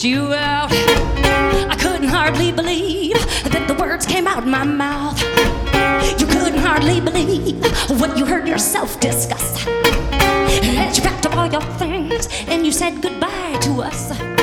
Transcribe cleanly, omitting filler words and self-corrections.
you out. I couldn't hardly believe that the words came out my mouth. You couldn't hardly believe what you heard yourself discuss. As you packed up all your things and you said goodbye to us.